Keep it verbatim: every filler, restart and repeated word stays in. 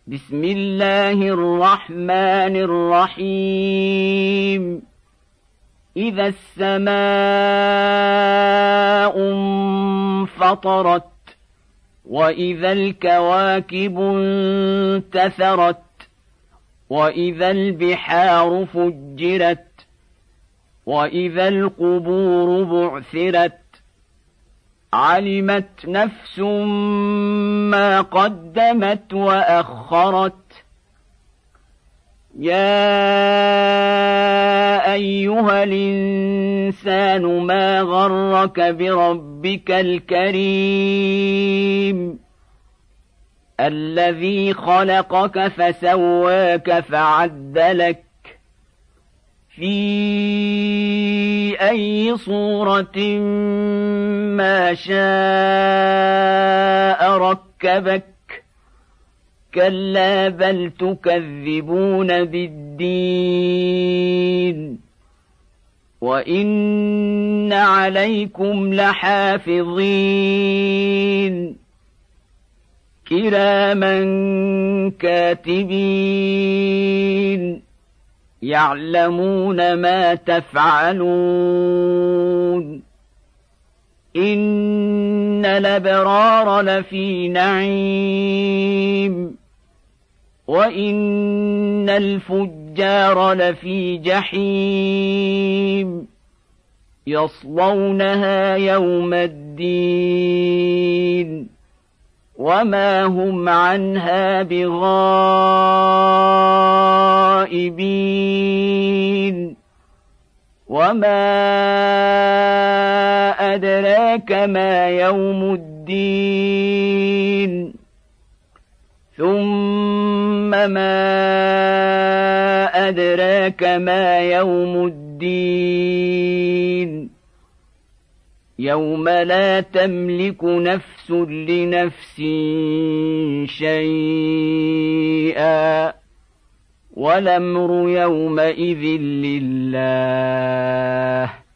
بسم الله الرحمن الرحيم إذا السماء انفطرت وإذا الكواكب انتثرت وإذا البحار فجرت وإذا القبور بعثرت علمت نفس ما قدمت وأخرت يا أيها الإنسان ما غرك بربك الكريم الذي خلقك فسواك فعدلك في أي صورة ما شاء ركبك كلا بل تكذبون بالدين وإن عليكم لحافظين كراما كاتبين يعلمون ما تفعلون إن الأبرار لفي نعيم وإن الفجار لفي جحيم يصلونها يوم الدين وما هم عنها بغائبين وما أدراك ما يوم الدين ثم ما أدراك ما يوم الدين يوم لا تملك نفس لنفس شيئا والأمر يومئذ لله